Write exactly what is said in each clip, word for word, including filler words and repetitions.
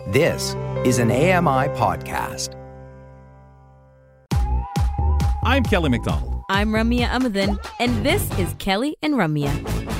This is an A M I podcast. I'm Kelly McDonald. I'm Ramya Amadin, and this is Kelly and Ramya.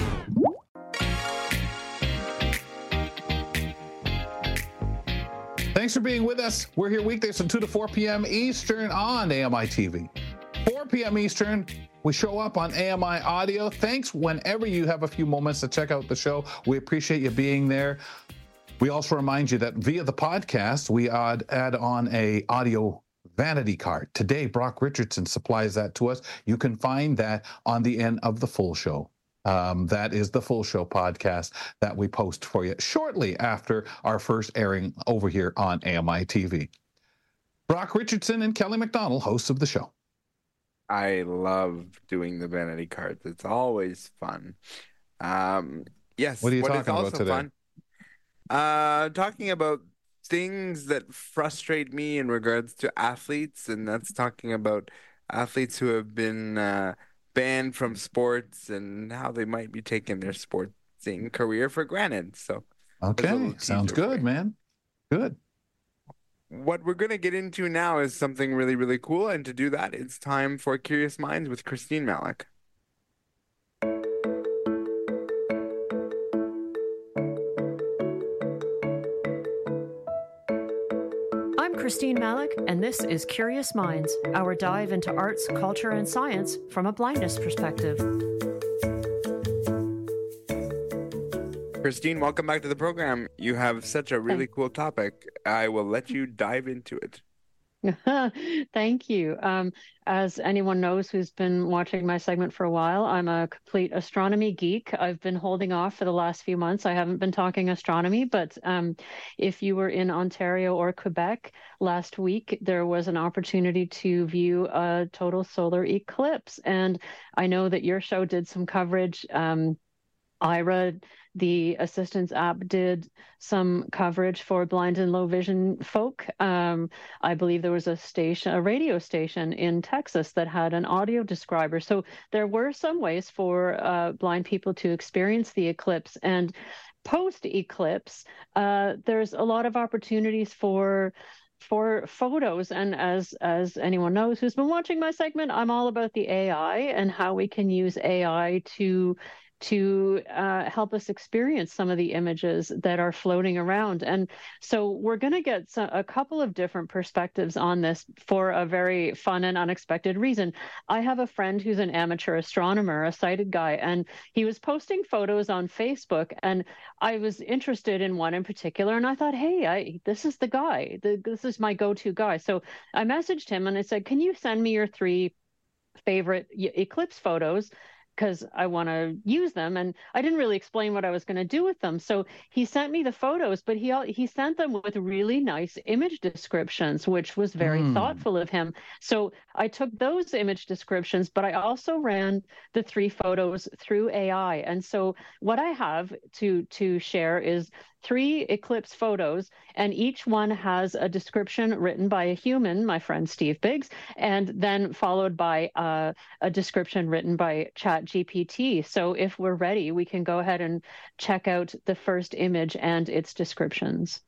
Thanks for being with us. We're here weekdays from two to four p.m. Eastern on A M I T V. four p.m. Eastern, we show up on A M I Audio. Thanks whenever you have a few moments to check out the show. We appreciate you being there. We also remind you that via the podcast, we add, add on a audio vanity card. Today, Brock Richardson supplies that to us. You can find that on the end of the full show. Um, that is the full show podcast that we post for you shortly after our first airing over here on A M I T V. Brock Richardson and Kelly McDonald, hosts of the show. I love doing the vanity cards. It's always fun. Um, yes. What are you what talking is also about today? Fun, uh, talking about things that frustrate me in regards to athletes, and that's talking about athletes who have been uh, banned from sports and how they might be taking their sportsing career for granted. So, okay, sounds good, man. Good. What we're going to get into now is something really, really cool. And to do that, it's time for Curious Minds with Christine Malik. I'm Christine Malik, and this is Curious Minds, our dive into arts, culture, and science from a blindness perspective. Christine, welcome back to the program. You have such a really cool topic. I will let you dive into it. Thank you. Um, as anyone knows who's been watching my segment for a while, I'm a complete astronomy geek. I've been holding off for the last few months. I haven't been talking astronomy, but um, if you were in Ontario or Quebec last week, there was an opportunity to view a total solar eclipse. And I know that your show did some coverage. Um, Ira, the Assistance app, did some coverage for blind and low vision folk. Um, I believe there was a station, a radio station in Texas that had an audio describer. So there were some ways for uh, blind people to experience the eclipse. And post-eclipse, uh, there's a lot of opportunities for for photos. And as as anyone knows who's been watching my segment, I'm all about the A I and how we can use A I to to uh, help us experience some of the images that are floating around. And so we're going to get some, a couple of different perspectives on this for a very fun and unexpected reason. I have a friend who's an amateur astronomer, a sighted guy, and he was posting photos on Facebook, and I was interested in one in particular, and I thought, hey, I, this is the guy. The, this is my go-to guy. So I messaged him and I said, can you send me your three favorite eclipse photos? Because I want to use them. And I didn't really explain what I was going to do with them. So he sent me the photos, but he he sent them with really nice image descriptions, which was very mm. thoughtful of him. So I took those image descriptions, but I also ran the three photos through A I. And so what I have to to share is three eclipse photos, and each one has a description written by a human, my friend Steve Biggs, and then followed by uh, a description written by Chat G P T. So if we're ready, we can go ahead and check out the first image and its descriptions.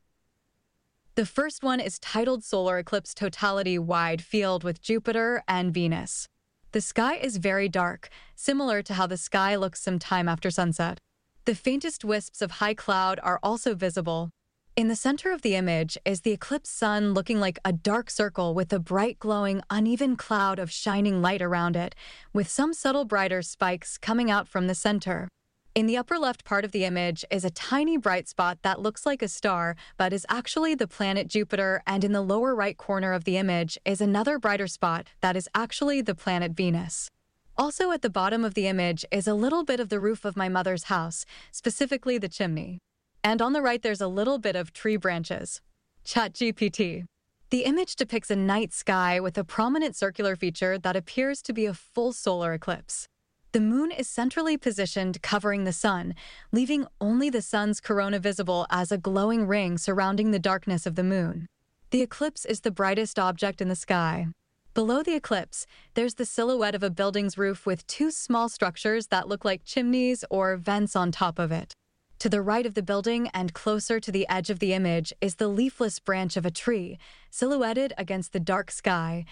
The first one is titled Solar Eclipse Totality Wide Field with Jupiter and Venus. The sky is very dark, similar to how the sky looks sometime after sunset. The faintest wisps of high cloud are also visible. In the center of the image is the eclipse sun looking like a dark circle with a bright glowing uneven cloud of shining light around it, with some subtle brighter spikes coming out from the center. In the upper left part of the image is a tiny bright spot that looks like a star, but is actually the planet Jupiter, and in the lower right corner of the image is another brighter spot that is actually the planet Venus. Also at the bottom of the image is a little bit of the roof of my mother's house, specifically the chimney. And on the right there's a little bit of tree branches. Chat G P T. The image depicts a night sky with a prominent circular feature that appears to be a full solar eclipse. The moon is centrally positioned, covering the sun, leaving only the sun's corona visible as a glowing ring surrounding the darkness of the moon. The eclipse is the brightest object in the sky. Below the eclipse, there's the silhouette of a building's roof with two small structures that look like chimneys or vents on top of it. To the right of the building and closer to the edge of the image is the leafless branch of a tree, silhouetted against the dark sky.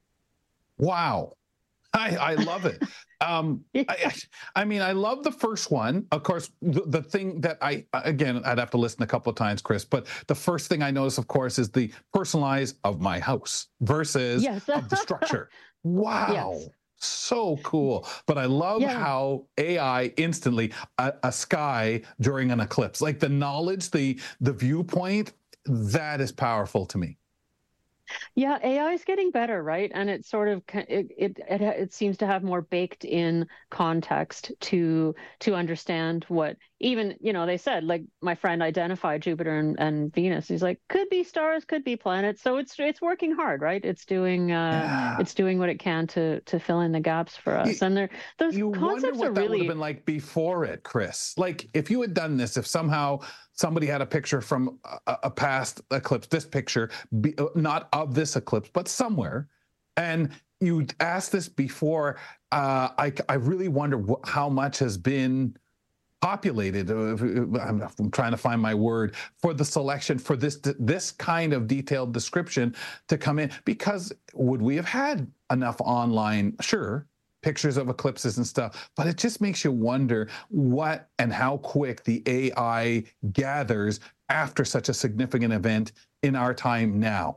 Wow. I, I love it. Um, I, I mean, I love the first one. Of course, the, the thing that I, again, I'd have to listen a couple of times, Chris, but the first thing I notice, of course, is the personalize of my house versus Yes. of the structure. Wow. Yes. So cool. But I love Yeah. how A I instantly, a, a sky during an eclipse, like the knowledge, the the viewpoint, that is powerful to me. Yeah, A I is getting better, right? And it sort of it, it it it seems to have more baked in context to to understand what even, you know, they said, like, my friend identified Jupiter and, and Venus. He's like, could be stars, could be planets. So it's it's working hard, right? It's doing uh Yeah. it's doing what it can to to fill in the gaps for us. You- and they're those You wonder concepts what are that would really have been like before it, Chris. Like if you had done this, if somehow somebody had a picture from a, a past eclipse, this picture, be, uh, not of this eclipse, but somewhere, and you asked this before, uh, I, I really wonder wh- how much has been populated. uh, I'm, I'm trying to find my word for the selection for this this kind of detailed description to come in. Because would we have had enough online? Sure. Pictures of eclipses and stuff, but it just makes you wonder what and how quick the A I gathers after such a significant event in our time now.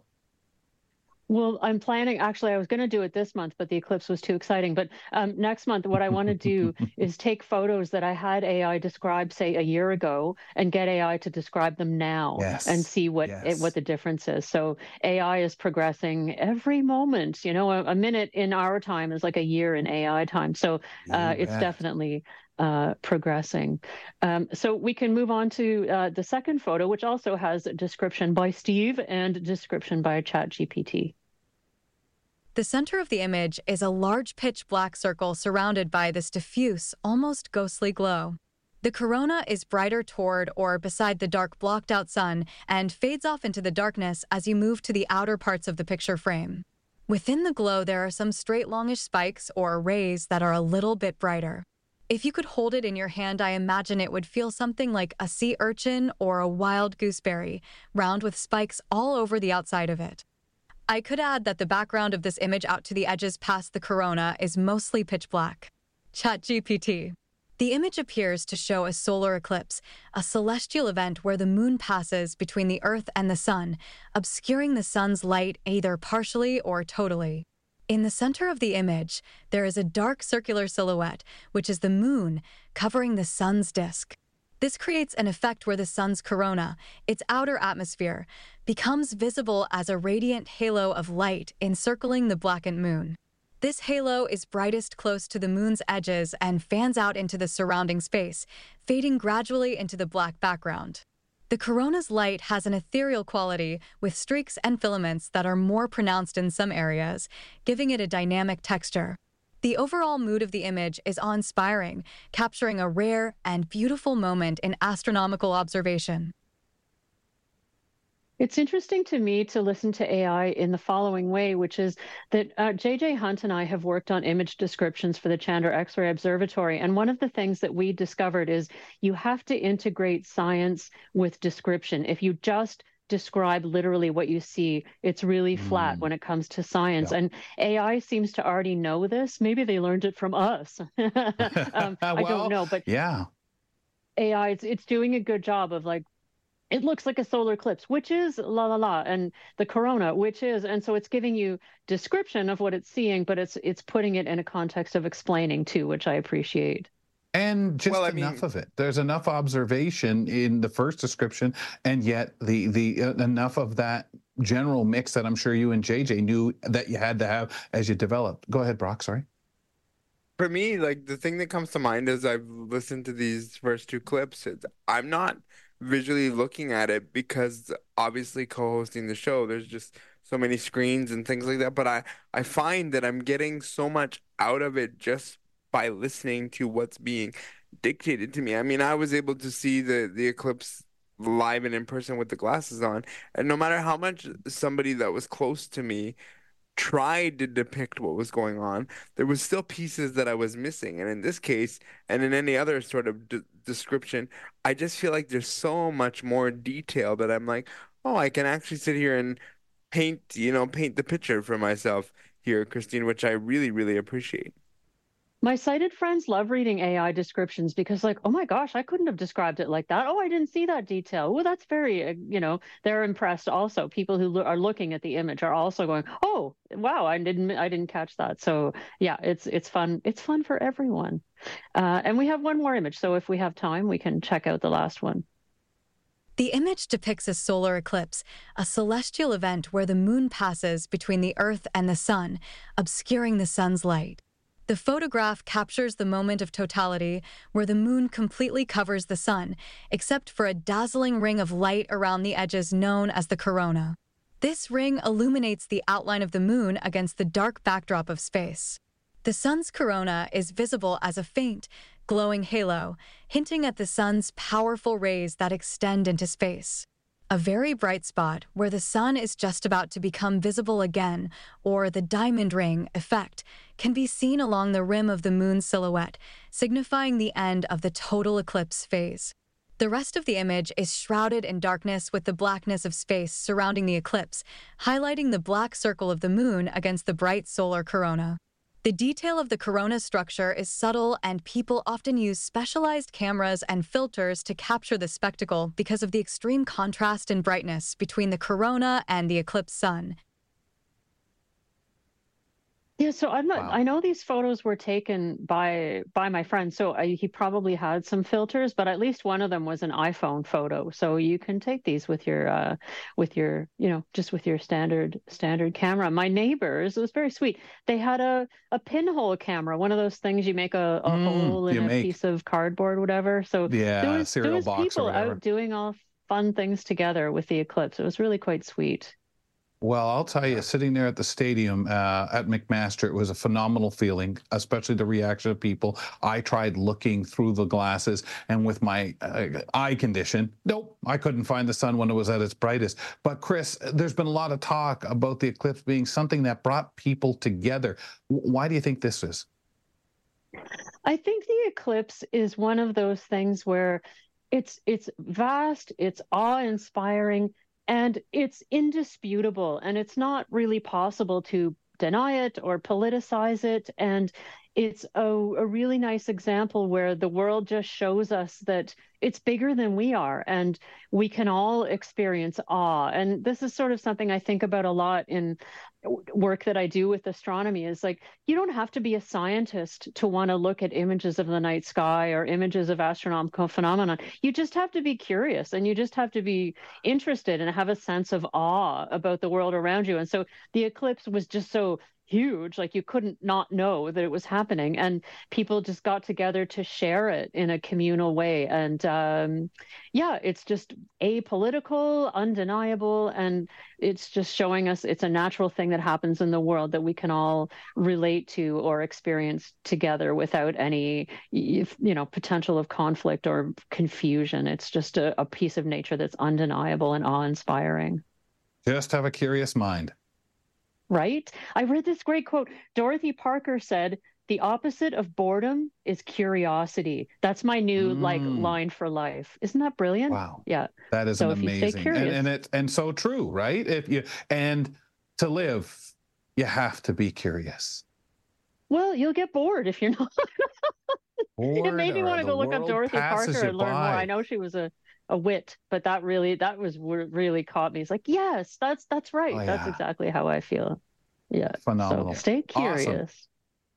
Well, I'm planning, actually, I was going to do it this month, but the eclipse was too exciting. But um, next month, what I want to do is take photos that I had A I describe, say, a year ago, and get A I to describe them now Yes, and see what yes. it, what the difference is. So A I is progressing every moment. You know, a, a minute in our time is like a year in A I time. So uh, You it's bet. definitely uh, progressing. Um, so we can move on to uh, the second photo, which also has a description by Steve and description by ChatGPT. The center of the image is a large pitch black circle surrounded by this diffuse, almost ghostly glow. The corona is brighter toward or beside the dark blocked out sun and fades off into the darkness as you move to the outer parts of the picture frame. Within the glow, there are some straight longish spikes or rays that are a little bit brighter. If you could hold it in your hand, I imagine it would feel something like a sea urchin or a wild gooseberry, round with spikes all over the outside of it. I could add that the background of this image out to the edges past the corona is mostly pitch black. ChatGPT. The image appears to show a solar eclipse, a celestial event where the moon passes between the Earth and the sun, obscuring the sun's light either partially or totally. In the center of the image, there is a dark circular silhouette, which is the moon, covering the sun's disk. This creates an effect where the sun's corona, its outer atmosphere, becomes visible as a radiant halo of light encircling the blackened moon. This halo is brightest close to the moon's edges and fans out into the surrounding space, fading gradually into the black background. The corona's light has an ethereal quality with streaks and filaments that are more pronounced in some areas, giving it a dynamic texture. The overall mood of the image is awe-inspiring, capturing a rare and beautiful moment in astronomical observation. It's interesting to me to listen to A I in the following way, which is that uh, J J Hunt and I have worked on image descriptions for the Chandra X-ray Observatory. And one of the things that we discovered is you have to integrate science with description. If you just describe literally what you see, it's really flat Mm. when it comes to science. Yeah. And A I seems to already know this. Maybe they learned it from us. um, I Well, don't know, but Yeah. A I, it's, it's doing a good job of like, it looks like a solar eclipse, which is la la la, and the corona, which is, and so it's giving you description of what it's seeing, but it's it's putting it in a context of explaining too, which I appreciate. And just Well, I enough mean- of it. There's enough observation in the first description, and yet the the uh, enough of that general mix that I'm sure you and J J knew that you had to have as you developed. Go ahead, Brock. Sorry. For me, like the thing that comes to mind as I've listened to these first two clips, is I'm not visually looking at it because obviously co-hosting the show, there's just so many screens and things like that. But I, I find that I'm getting so much out of it just by listening to what's being dictated to me. I mean, I was able to see the, the eclipse live and in person with the glasses on. And no matter how much somebody that was close to me tried to depict what was going on, there was still pieces that I was missing. And in this case, and in any other sort of d- description, I just feel like there's so much more detail that I'm like, oh, I can actually sit here and paint, you know, paint the picture for myself here, Christine, which I really, really appreciate. My sighted friends love reading A I descriptions because, like, oh my gosh, I couldn't have described it like that. Oh, I didn't see that detail. Well, that's very, uh, you know, they're impressed also. People who lo- are looking at the image are also going, oh, wow, I didn't, I didn't catch that. So yeah, it's it's fun. It's fun for everyone. Uh, and we have one more image. So if we have time, we can check out the last one. The image depicts a solar eclipse, a celestial event where the moon passes between the Earth and the sun, obscuring the sun's light. The photograph captures the moment of totality where the moon completely covers the sun, except for a dazzling ring of light around the edges known as the corona. This ring illuminates the outline of the moon against the dark backdrop of space. The sun's corona is visible as a faint, glowing halo, hinting at the sun's powerful rays that extend into space. A very bright spot where the sun is just about to become visible again, or the diamond ring effect, can be seen along the rim of the moon's silhouette, signifying the end of the total eclipse phase. The rest of the image is shrouded in darkness with the blackness of space surrounding the eclipse, highlighting the black circle of the moon against the bright solar corona. The detail of the corona structure is subtle, and people often use specialized cameras and filters to capture the spectacle because of the extreme contrast in brightness between the corona and the eclipsed sun. Yeah, so I'm not. Wow. I know these photos were taken by by my friend, so I, he probably had some filters, but at least one of them was an iPhone photo. So you can take these with your, uh, with your, you know, just with your standard standard camera. My neighbors, it was very sweet. They had a a pinhole camera, one of those things you make a, a Mm, hole in you a make- piece of cardboard, whatever. So Yeah, there was cereal there was box or people whatever. out doing all fun things together with the eclipse. It was really quite sweet. Well, I'll tell you, sitting there at the stadium uh, at McMaster, it was a phenomenal feeling, especially the reaction of people. I tried looking through the glasses, and with my uh, eye condition, nope, I couldn't find the sun when it was at its brightest. But Chris, there's been a lot of talk about the eclipse being something that brought people together. W- Why do you think this is? I think the eclipse is one of those things where it's it's vast, it's awe-inspiring, and it's indisputable, and it's not really possible to deny it or politicize it. And it's a, a really nice example where the world just shows us that it's bigger than we are, and we can all experience awe. And this is sort of something I think about a lot in work that I do with astronomy, is like, you don't have to be a scientist to want to look at images of the night sky or images of astronomical phenomena. You just have to be curious, and you just have to be interested and have a sense of awe about the world around you. And so the eclipse was just so huge, like you couldn't not know that it was happening, and people just got together to share it in a communal way. And um, yeah, it's just apolitical, undeniable, and it's just showing us it's a natural thing that happens in the world that we can all relate to or experience together without any, you know, potential of conflict or confusion. It's just a, a piece of nature that's undeniable and awe-inspiring. Just have a curious mind. Right? I read this great quote. Dorothy Parker said, "The opposite of boredom is curiosity." That's my new Mm. like line for life. Isn't that brilliant? Wow. Yeah. That is So an if you stay amazing, and, curious- and it and so true, right? If you and to live, you have to be curious. Well, you'll get bored if you're not. It Bored made me or want to the go look up world Dorothy passes Parker you and learn more. by. I know she was a, a wit, but that really that was what really caught me. It's like, yes, that's that's right. Oh, That's yeah. exactly how I feel. Yeah. Phenomenal. So stay Awesome. curious.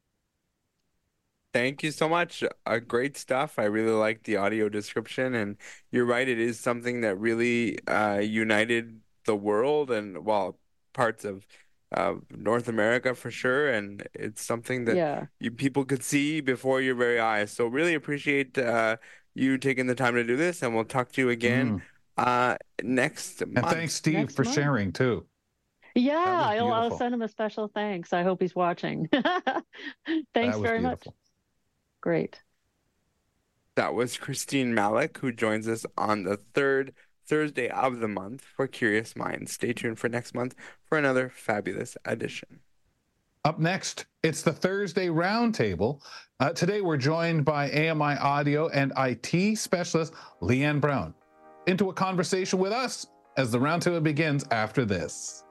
Thank you so much. Uh, great stuff. I really like the audio description, and you're right. It is something that really uh, united the world, and well, parts of uh, North America for sure. And it's something that Yeah. you people could see before your very eyes. So really appreciate uh, you taking the time to do this, and we'll talk to you again uh, next And month. thanks, Steve, Next for month. sharing too. Yeah, was I'll, I'll beautiful. send him a special thanks. I hope he's watching. Thanks That was very much. beautiful. Great. That was Christine Malik, who joins us on the third Thursday of the month for Curious Minds. Stay tuned for next month for another fabulous edition. Up next, it's the Thursday Roundtable. Uh, today, we're joined by A M I Audio and I T specialist Leanne Brown into a conversation with us as the Roundtable begins after this.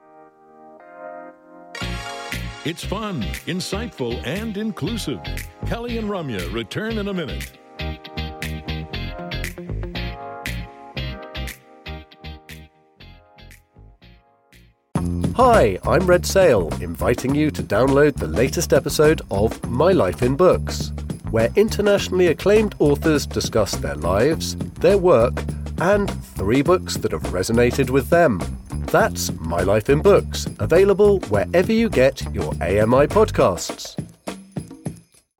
It's fun, insightful, and inclusive. Kelly and Ramya return in a minute. Hi, I'm Red Sail, inviting you to download the latest episode of My Life in Books, where internationally acclaimed authors discuss their lives, their work, and three books that have resonated with them. That's My Life in Books, available wherever you get your A M I podcasts.